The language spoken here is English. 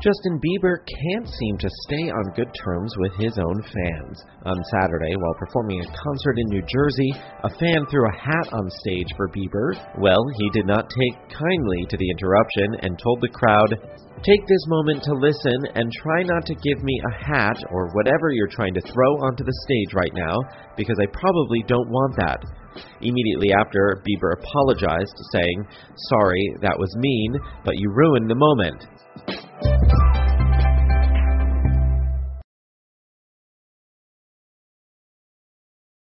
Justin Bieber can't seem to stay on good terms with his own fans. On Saturday, while performing a concert in New Jersey, a fan threw a hat on stage for Bieber. Well, he did not take kindly to the interruption and told the crowd, "Take this moment to listen and try not to give me a hat or whatever you're trying to throw onto the stage right now, because I probably don't want that." Immediately after, Bieber apologized, saying, "Sorry, that was mean, but you ruined the moment."